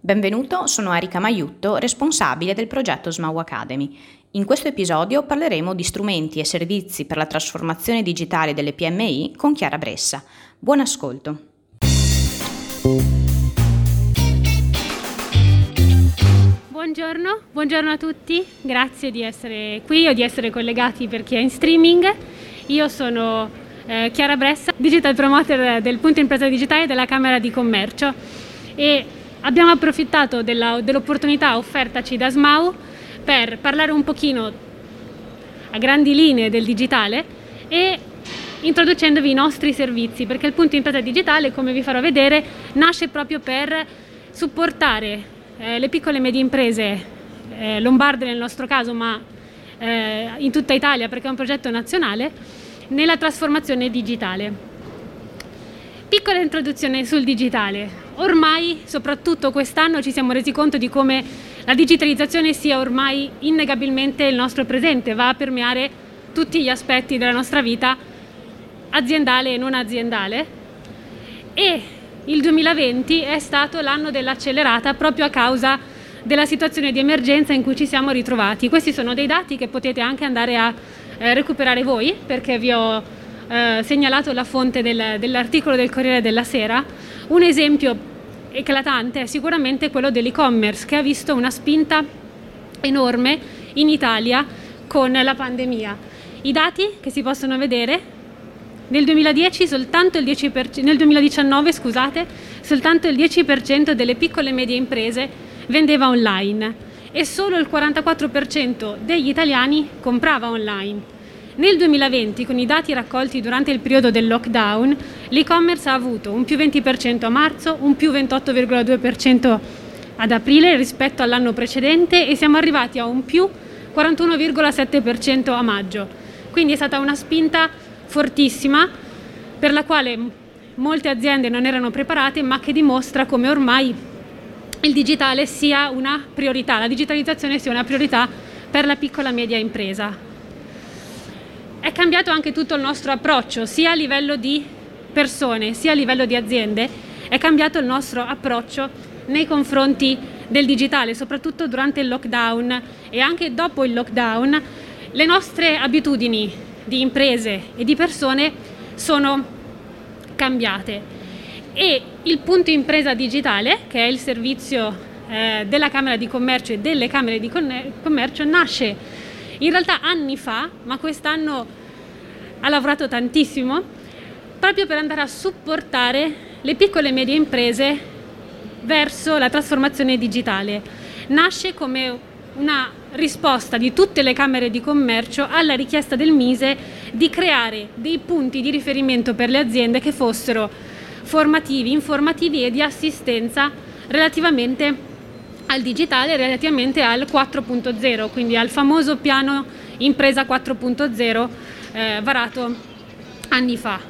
Benvenuto, sono Erika Maiutto, responsabile del progetto SMAU Academy. In questo episodio parleremo di strumenti e servizi per la trasformazione digitale delle PMI con Chiara Bressa. Buon ascolto. Buongiorno a tutti, grazie di essere qui o di essere collegati per chi è in streaming. Io sono Chiara Bressa, Digital Promoter del Punto Impresa Digitale della Camera di Commercio e abbiamo approfittato dell'opportunità offertaci da SMAU per parlare un pochino a grandi linee del digitale e introducendovi i nostri servizi, perché il Punto Impresa Digitale, come vi farò vedere, nasce proprio per supportare le piccole e medie imprese lombarde nel nostro caso, ma in tutta Italia perché è un progetto nazionale, nella trasformazione digitale. Piccola introduzione sul digitale. Ormai, soprattutto quest'anno, ci siamo resi conto di come la digitalizzazione sia ormai innegabilmente il nostro presente, va a permeare tutti gli aspetti della nostra vita, aziendale e non aziendale, e il 2020 è stato l'anno dell'accelerata proprio a causa della situazione di emergenza in cui ci siamo ritrovati. Questi sono dei dati che potete anche andare a recuperare voi, perché vi ho segnalato la fonte dell'articolo del Corriere della Sera. Un esempio eclatante è sicuramente quello dell'e-commerce, che ha visto una spinta enorme in Italia con la pandemia. I dati che si possono vedere: nel 2019, soltanto il 10% delle piccole e medie imprese vendeva online e solo il 44% degli italiani comprava online. Nel 2020, con i dati raccolti durante il periodo del lockdown, l'e-commerce ha avuto un più 20% a marzo, un più 28,2% ad aprile rispetto all'anno precedente e siamo arrivati a un più 41,7% a maggio. Quindi è stata una spinta fortissima per la quale molte aziende non erano preparate, ma che dimostra come ormai il digitale sia una priorità, la digitalizzazione sia una priorità per la piccola e media impresa. È cambiato anche tutto il nostro approccio, sia a livello di persone sia a livello di aziende. È cambiato il nostro approccio nei confronti del digitale, soprattutto durante il lockdown e anche dopo il lockdown. Le nostre abitudini di imprese e di persone sono cambiate e il Punto Impresa Digitale, che è il servizio della Camera di Commercio e delle Camere di Commercio, nasce in realtà anni fa, ma quest'anno ha lavorato tantissimo proprio per andare a supportare le piccole e medie imprese verso la trasformazione digitale. Nasce come una risposta di tutte le Camere di Commercio alla richiesta del Mise di creare dei punti di riferimento per le aziende che fossero formativi, informativi e di assistenza relativamente al digitale, relativamente al 4.0, quindi al famoso piano Impresa 4.0 varato anni fa.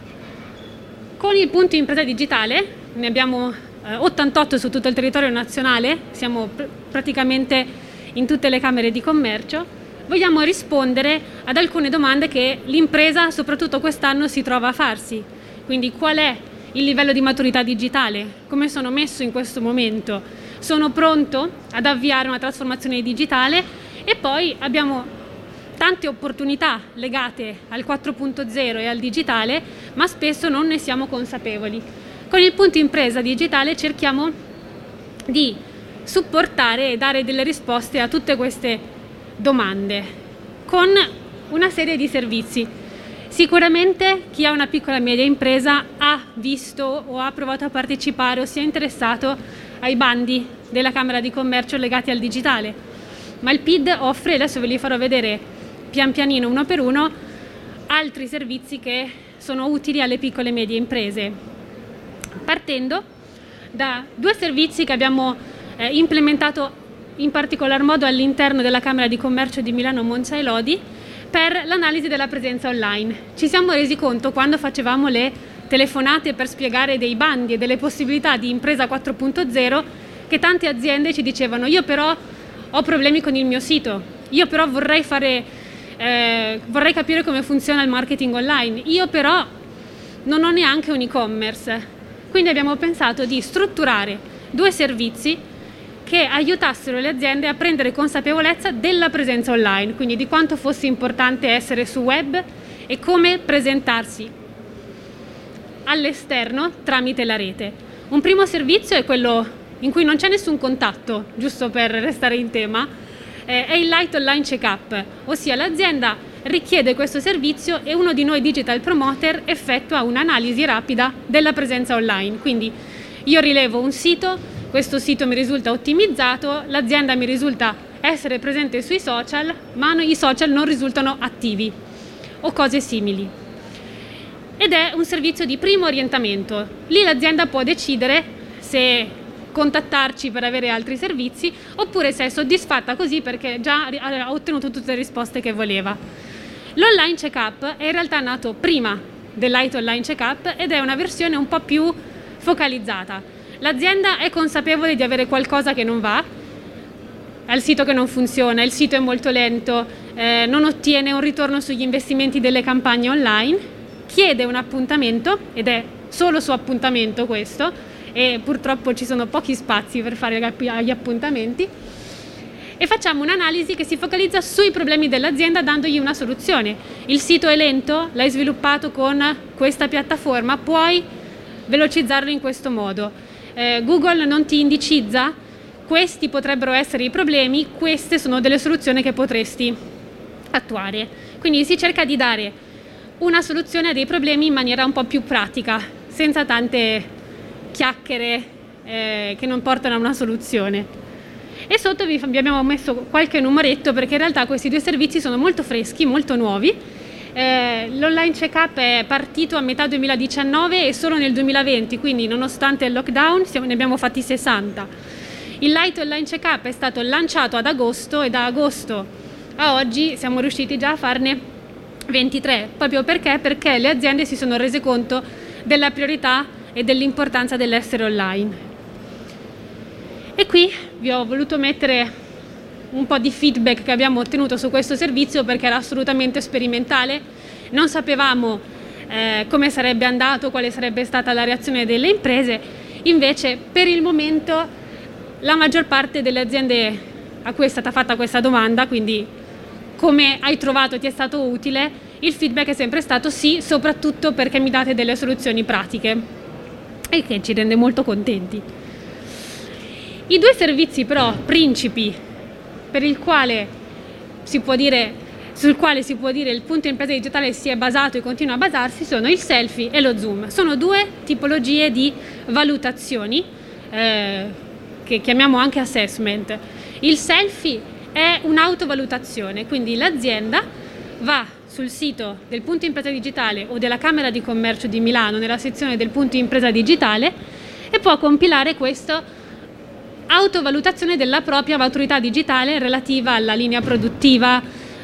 Con il Punto Impresa Digitale, ne abbiamo 88 su tutto il territorio nazionale, siamo praticamente in tutte le Camere di Commercio, vogliamo rispondere ad alcune domande che l'impresa, soprattutto quest'anno, si trova a farsi. Quindi qual è il livello di maturità digitale? Come sono messo in questo momento? Sono pronto ad avviare una trasformazione digitale? E poi abbiamo tante opportunità legate al 4.0 e al digitale, ma spesso non ne siamo consapevoli. Con il Punto Impresa Digitale cerchiamo di supportare e dare delle risposte a tutte queste domande con una serie di servizi. Sicuramente chi ha una piccola e media impresa ha visto o ha provato a partecipare o si è interessato ai bandi della Camera di Commercio legati al digitale, ma il PID offre, adesso ve li farò vedere pian pianino uno per uno, altri servizi che sono utili alle piccole e medie imprese, partendo da due servizi che abbiamo implementato in particolar modo all'interno della Camera di Commercio di Milano Monza e Lodi per l'analisi della presenza online. Ci siamo resi conto, quando facevamo le telefonate per spiegare dei bandi e delle possibilità di Impresa 4.0, che tante aziende ci dicevano: io però ho problemi con il mio sito, io però vorrei capire come funziona il marketing online, io però non ho neanche un e-commerce. Quindi abbiamo pensato di strutturare due servizi che aiutassero le aziende a prendere consapevolezza della presenza online, quindi di quanto fosse importante essere su web e come presentarsi all'esterno tramite la rete. Un primo servizio è quello in cui non c'è nessun contatto, giusto per restare in tema, è il Light Online Checkup, ossia l'azienda richiede questo servizio e uno di noi Digital Promoter effettua un'analisi rapida della presenza online. Quindi io rilevo un sito, questo sito mi risulta ottimizzato, l'azienda mi risulta essere presente sui social, ma i social non risultano attivi o cose simili. Ed è un servizio di primo orientamento. Lì l'azienda può decidere se contattarci per avere altri servizi oppure se è soddisfatta così perché già ha ottenuto tutte le risposte che voleva. L'Online Checkup è in realtà nato prima del Light Online Checkup ed è una versione un po' più focalizzata. L'azienda è consapevole di avere qualcosa che non va, è il sito che non funziona, il sito è molto lento, non ottiene un ritorno sugli investimenti delle campagne online, chiede un appuntamento, ed è solo su appuntamento questo, e purtroppo ci sono pochi spazi per fare gli appuntamenti, e facciamo un'analisi che si focalizza sui problemi dell'azienda dandogli una soluzione. Il sito è lento, l'hai sviluppato con questa piattaforma, puoi velocizzarlo in questo modo. Google non ti indicizza, questi potrebbero essere i problemi, queste sono delle soluzioni che potresti attuare. Quindi si cerca di dare una soluzione a dei problemi in maniera un po' più pratica, senza tante chiacchiere che non portano a una soluzione. E sotto vi abbiamo messo qualche numeretto perché in realtà questi due servizi sono molto freschi, molto nuovi. L'Online Checkup è partito a metà 2019 e solo nel 2020, quindi nonostante il lockdown ne abbiamo fatti 60. Il Light Online Checkup è stato lanciato ad agosto e da agosto a oggi siamo riusciti già a farne 23, proprio perché le aziende si sono rese conto della priorità e dell'importanza dell'essere online. E qui vi ho voluto mettere un po' di feedback che abbiamo ottenuto su questo servizio perché era assolutamente sperimentale, non sapevamo come sarebbe andato, quale sarebbe stata la reazione delle imprese. Invece per il momento la maggior parte delle aziende a cui è stata fatta questa domanda, quindi come hai trovato, ti è stato utile, il feedback è sempre stato sì, soprattutto perché mi date delle soluzioni pratiche, e che ci rende molto contenti. I due servizi però principi sul quale si può dire il punto impresa digitale si è basato e continua a basarsi sono il selfie e lo zoom. Sono due tipologie di valutazioni che chiamiamo anche assessment. Il selfie è un'autovalutazione, quindi l'azienda va sul sito del punto impresa digitale o della Camera di Commercio di Milano nella sezione del punto impresa digitale e può compilare questo autovalutazione della propria maturità digitale relativa alla linea produttiva,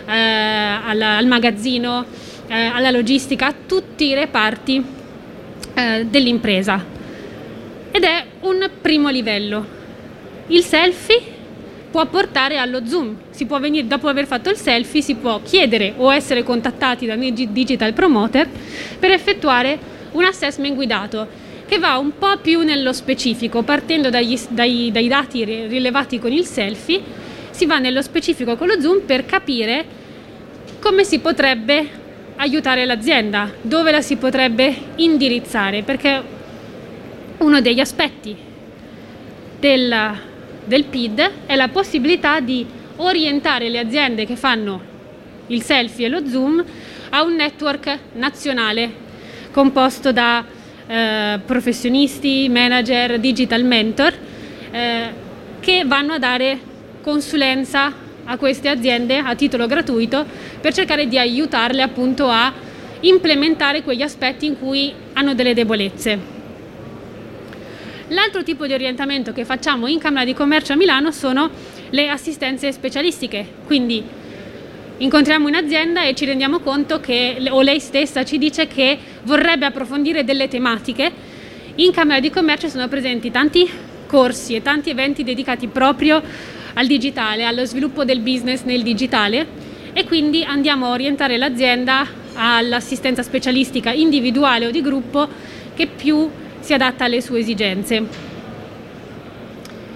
al magazzino, alla logistica, a tutti i reparti dell'impresa. Ed è un primo livello. Il selfie può portare allo zoom, si può venire dopo aver fatto il selfie, si può chiedere o essere contattati da un Digital Promoter per effettuare un assessment guidato che va un po' più nello specifico, partendo dai dati rilevati con il selfie, si va nello specifico con lo zoom per capire come si potrebbe aiutare l'azienda, dove la si potrebbe indirizzare, perché uno degli aspetti del PID è la possibilità di orientare le aziende che fanno il selfie e lo zoom a un network nazionale composto da professionisti, manager, digital mentor che vanno a dare consulenza a queste aziende a titolo gratuito per cercare di aiutarle appunto a implementare quegli aspetti in cui hanno delle debolezze. L'altro tipo di orientamento che facciamo in Camera di Commercio a Milano sono le assistenze specialistiche, quindi incontriamo un'azienda e ci rendiamo conto o lei stessa ci dice che vorrebbe approfondire delle tematiche. In Camera di Commercio sono presenti tanti corsi e tanti eventi dedicati proprio al digitale, allo sviluppo del business nel digitale, e quindi andiamo a orientare l'azienda all'assistenza specialistica individuale o di gruppo che più si adatta alle sue esigenze.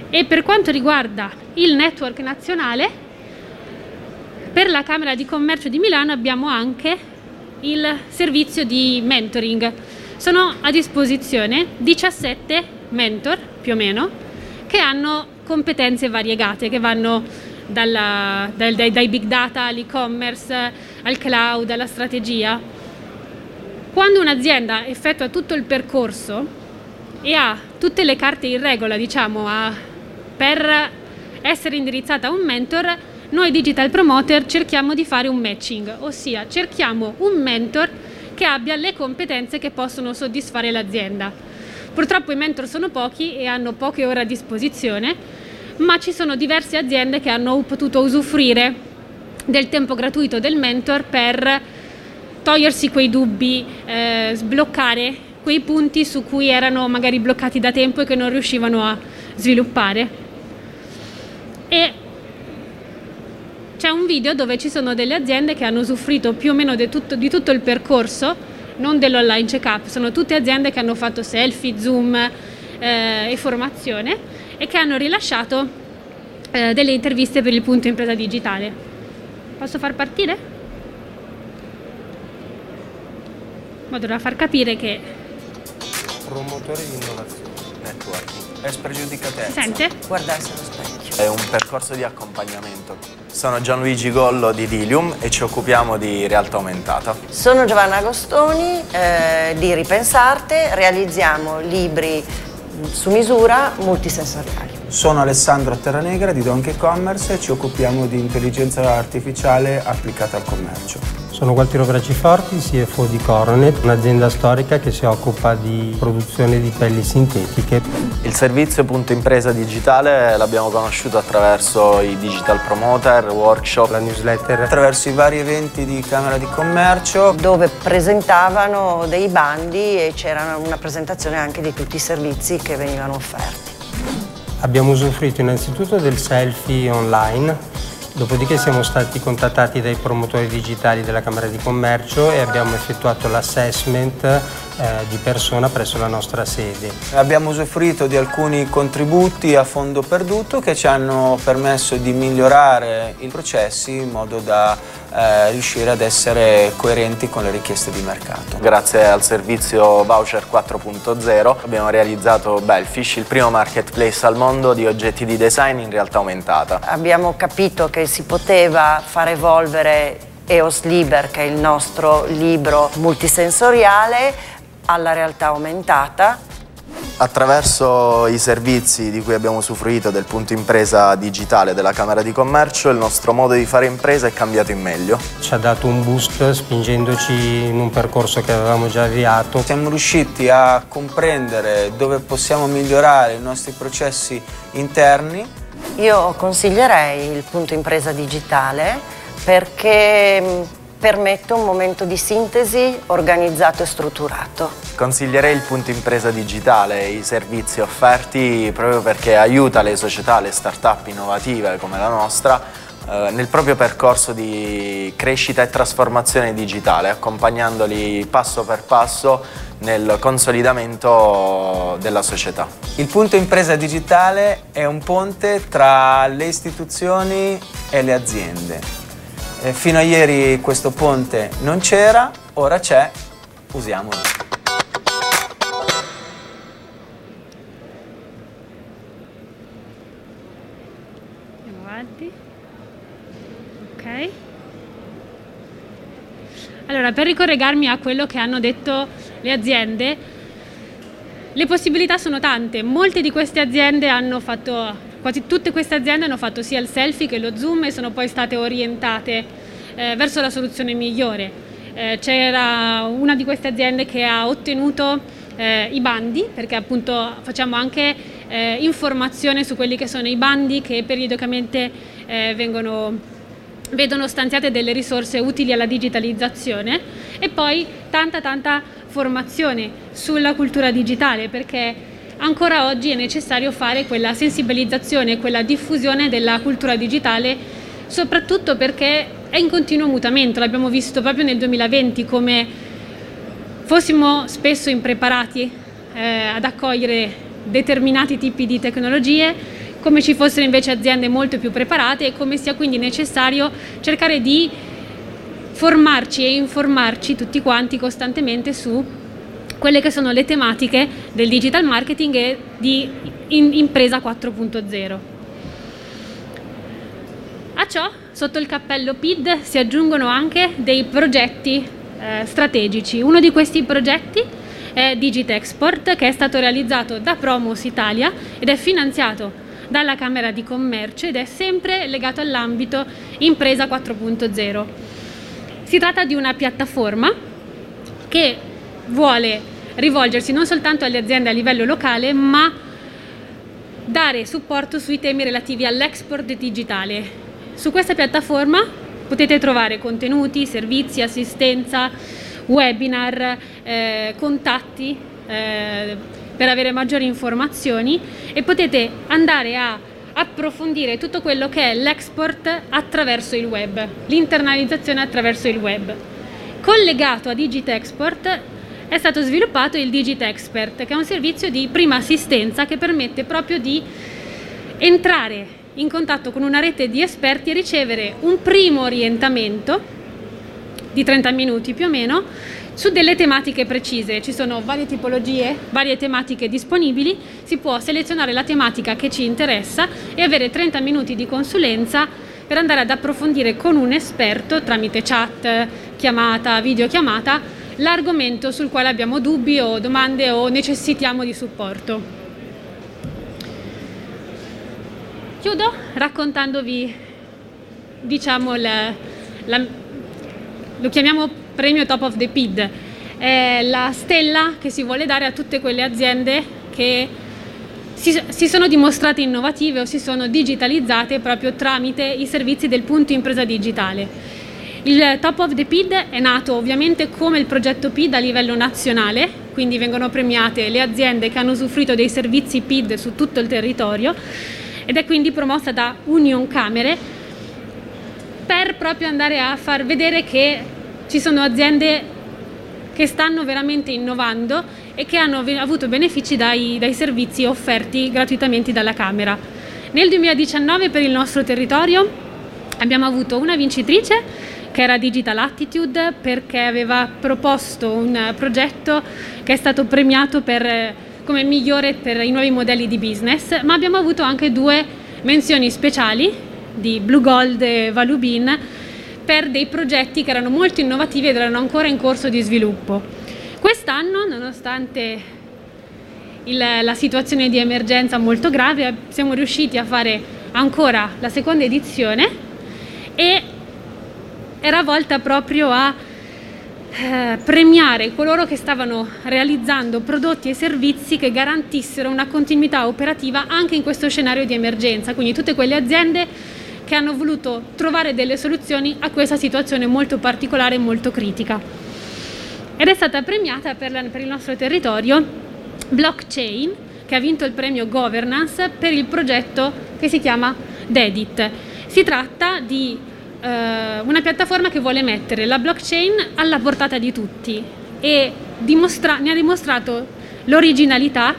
E per quanto riguarda il network nazionale, per la Camera di Commercio di Milano abbiamo anche il servizio di mentoring. Sono a disposizione 17 mentor, più o meno, che hanno competenze variegate, che vanno dai big data all'e-commerce, al cloud, alla strategia. Quando un'azienda effettua tutto il percorso e ha tutte le carte in regola, diciamo, per essere indirizzata a un mentor, noi Digital Promoter cerchiamo di fare un matching, ossia cerchiamo un mentor che abbia le competenze che possono soddisfare l'azienda. Purtroppo i mentor sono pochi e hanno poche ore a disposizione, ma ci sono diverse aziende che hanno potuto usufruire del tempo gratuito del mentor per togliersi quei dubbi, sbloccare quei punti su cui erano magari bloccati da tempo e che non riuscivano a sviluppare. E c'è un video dove ci sono delle aziende che hanno usufruito più o meno di tutto il percorso, non dell'online check-up, sono tutte aziende che hanno fatto selfie, zoom e formazione e che hanno rilasciato delle interviste per il punto impresa digitale. Posso far partire? In modo da far capire che... Promotore di innovazione, networking e spregiudicatezza. Si sente? Guardarsi allo specchio. È un percorso di accompagnamento. Sono Gianluigi Gollo di Dilium e ci occupiamo di realtà aumentata. Sono Giovanna Agostoni di Ripensarte, realizziamo libri su misura multisensoriali. Sono Alessandro Terranegra di Donkey Commerce e ci occupiamo di intelligenza artificiale applicata al commercio. Sono Gualtiero Braciforti, CFO di Coronet, un'azienda storica che si occupa di produzione di pelli sintetiche. Il servizio Punto Impresa Digitale l'abbiamo conosciuto attraverso i Digital Promoter, workshop, La newsletter. Attraverso i vari eventi di Camera di Commercio, Dove presentavano dei bandi e c'era una presentazione anche di tutti i servizi che venivano offerti. Abbiamo usufruito innanzitutto del selfie online, dopodiché siamo stati contattati dai promotori digitali della Camera di Commercio e abbiamo effettuato l'assessment di persona presso la nostra sede. abbiamo usufruito di alcuni contributi a fondo perduto che ci hanno permesso di migliorare i processi in modo da riuscire ad essere coerenti con le richieste di mercato. Grazie al servizio Voucher 4.0 abbiamo realizzato Belfish, il primo marketplace al mondo di oggetti di design in realtà aumentata. Abbiamo capito che si poteva far evolvere EOS Liber, che è il nostro libro multisensoriale, alla realtà aumentata. Attraverso i servizi di cui abbiamo usufruito del punto impresa digitale della Camera di Commercio, il nostro modo di fare impresa è cambiato in meglio. Ci ha dato un boost spingendoci in un percorso che avevamo già avviato. Siamo riusciti a comprendere dove possiamo migliorare i nostri processi interni. Io consiglierei il punto impresa digitale perché permette un momento di sintesi organizzato e strutturato. Consiglierei il punto impresa digitale e i servizi offerti proprio perché aiuta le società, le start-up innovative come la nostra nel proprio percorso di crescita e trasformazione digitale, accompagnandoli passo per passo nel consolidamento della società. Il punto impresa digitale è un ponte tra le istituzioni e le aziende. Fino a ieri questo ponte non c'era, ora c'è, usiamolo. Andiamo avanti. Ok. Allora, per ricollegarmi a quello che hanno detto le aziende, le possibilità sono tante. Molte di queste aziende hanno fatto, quasi tutte queste aziende hanno fatto sia il selfie che lo zoom e sono poi state orientate verso la soluzione migliore. C'era una di queste aziende che ha ottenuto i bandi, perché appunto facciamo anche informazione su quelli che sono i bandi che periodicamente vedono stanziate delle risorse utili alla digitalizzazione, e poi tanta formazione sulla cultura digitale, perché ancora oggi è necessario fare quella sensibilizzazione, quella diffusione della cultura digitale, soprattutto perché è in continuo mutamento. L'abbiamo visto proprio nel 2020 come fossimo spesso impreparati ad accogliere determinati tipi di tecnologie come ci fossero invece aziende molto più preparate e come sia quindi necessario cercare di formarci e informarci tutti quanti costantemente su quelle che sono le tematiche del digital marketing e di impresa 4.0. A ciò, sotto il cappello PID, si aggiungono anche dei progetti strategici. Uno di questi progetti è Digitexport, che è stato realizzato da Promos Italia ed è finanziato dalla Camera di Commercio ed è sempre legato all'ambito impresa 4.0. Si tratta di una piattaforma che vuole rivolgersi non soltanto alle aziende a livello locale, ma dare supporto sui temi relativi all'export digitale. Su questa piattaforma potete trovare contenuti, servizi, assistenza, webinar, contatti per avere maggiori informazioni e potete andare a approfondire tutto quello che è l'export attraverso il web, l'internalizzazione attraverso il web. Collegato a Digitexport è stato sviluppato il Digitexpert, che è un servizio di prima assistenza che permette proprio di entrare in contatto con una rete di esperti e ricevere un primo orientamento di 30 minuti più o meno su delle tematiche precise. Ci sono varie tipologie, varie tematiche disponibili, si può selezionare la tematica che ci interessa e avere 30 minuti di consulenza per andare ad approfondire con un esperto tramite chat, chiamata, videochiamata, l'argomento sul quale abbiamo dubbi o domande o necessitiamo di supporto. Chiudo raccontandovi, diciamo, lo chiamiamo premio Top of the PID, è la stella che si vuole dare a tutte quelle aziende che si sono dimostrate innovative o si sono digitalizzate proprio tramite i servizi del punto impresa digitale. Il Top of the PID è nato ovviamente come il progetto PID a livello nazionale, quindi vengono premiate le aziende che hanno usufruito dei servizi PID su tutto il territorio ed è quindi promossa da Union Camere per proprio andare a far vedere che ci sono aziende che stanno veramente innovando e che hanno avuto benefici dai servizi offerti gratuitamente dalla Camera. Nel 2019 per il nostro territorio abbiamo avuto una vincitrice che era Digital Attitude, perché aveva proposto un progetto che è stato premiato come migliore per i nuovi modelli di business, ma abbiamo avuto anche 2 menzioni speciali di Blue Gold e Valubin per dei progetti che erano molto innovativi ed erano ancora in corso di sviluppo. Quest'anno, nonostante la situazione di emergenza molto grave, siamo riusciti a fare ancora la seconda edizione e era volta proprio a premiare coloro che stavano realizzando prodotti e servizi che garantissero una continuità operativa anche in questo scenario di emergenza, quindi tutte quelle aziende che hanno voluto trovare delle soluzioni a questa situazione molto particolare e molto critica. Ed è stata premiata per il nostro territorio Blockchain, che ha vinto il premio Governance per il progetto che si chiama Dedit. Si tratta di una piattaforma che vuole mettere la blockchain alla portata di tutti e ne ha dimostrato l'originalità,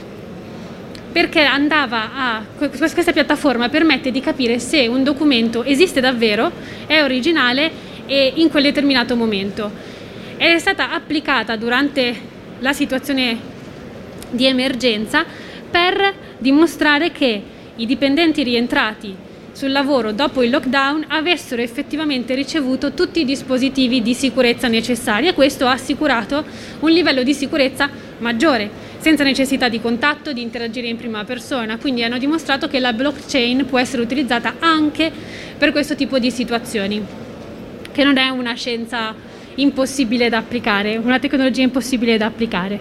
perché questa piattaforma permette di capire se un documento esiste davvero, è originale e in quel determinato momento. È stata applicata durante la situazione di emergenza per dimostrare che i dipendenti rientrati sul lavoro dopo il lockdown avessero effettivamente ricevuto tutti i dispositivi di sicurezza necessari e questo ha assicurato un livello di sicurezza maggiore, senza necessità di contatto, di interagire in prima persona. Quindi hanno dimostrato che la blockchain può essere utilizzata anche per questo tipo di situazioni, che non è una scienza impossibile da applicare, una tecnologia impossibile da applicare.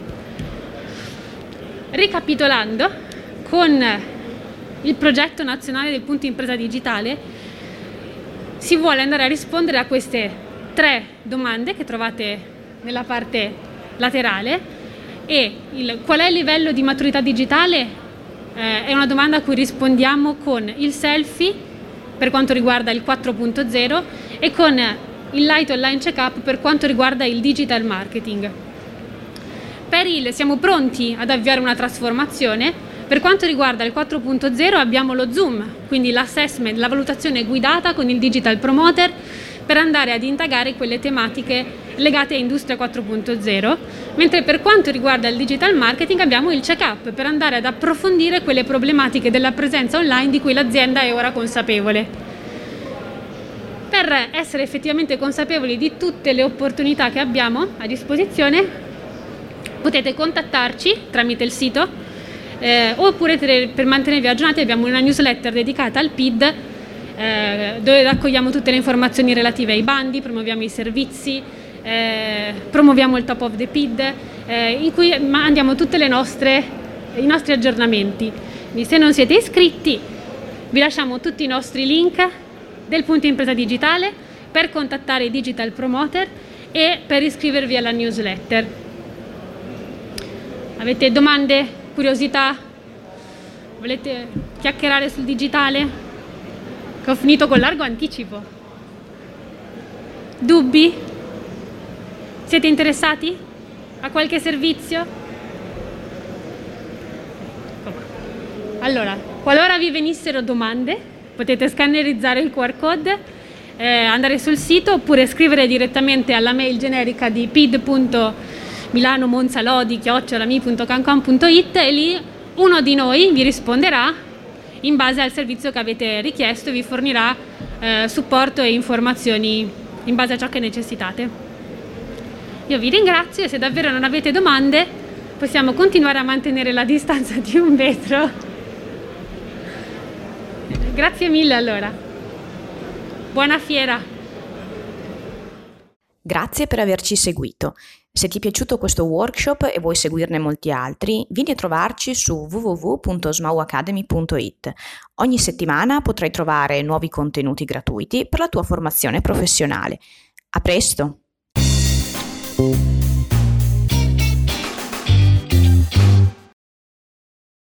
Ricapitolando, con il progetto nazionale del punto impresa digitale si vuole andare a rispondere a queste 3 domande che trovate nella parte laterale e qual è il livello di maturità digitale è una domanda a cui rispondiamo con il selfie per quanto riguarda il 4.0 e con il Light Online Checkup per quanto riguarda il digital marketing. Siamo pronti ad avviare una trasformazione. Per quanto riguarda il 4.0 abbiamo lo Zoom, quindi l'assessment, la valutazione guidata con il Digital Promoter per andare ad indagare quelle tematiche legate a Industria 4.0, mentre per quanto riguarda il Digital Marketing abbiamo il check-up per andare ad approfondire quelle problematiche della presenza online di cui l'azienda è ora consapevole. Per essere effettivamente consapevoli di tutte le opportunità che abbiamo a disposizione, potete contattarci tramite il sito oppure per mantenervi aggiornati abbiamo una newsletter dedicata al PID dove raccogliamo tutte le informazioni relative ai bandi, promuoviamo i servizi, promuoviamo il top of the PID, in cui mandiamo tutte i nostri aggiornamenti. Quindi se non siete iscritti vi lasciamo tutti i nostri link del punto impresa digitale per contattare i Digital Promoter e per iscrivervi alla newsletter. Avete domande? Curiosità? Volete chiacchierare sul digitale? Che ho finito con largo anticipo. Dubbi? Siete interessati a qualche servizio? Allora, qualora vi venissero domande, potete scannerizzare il QR code, andare sul sito oppure scrivere direttamente alla mail generica di pid.milanomonzalodi@mi.cancom.it e lì uno di noi vi risponderà in base al servizio che avete richiesto e vi fornirà supporto e informazioni in base a ciò che necessitate. Io vi ringrazio e se davvero non avete domande possiamo continuare a mantenere la distanza di 1 metro. Grazie mille allora. Buona fiera. Grazie per averci seguito. Se ti è piaciuto questo workshop e vuoi seguirne molti altri, vieni a trovarci su www.smauacademy.it. Ogni settimana potrai trovare nuovi contenuti gratuiti per la tua formazione professionale. A presto!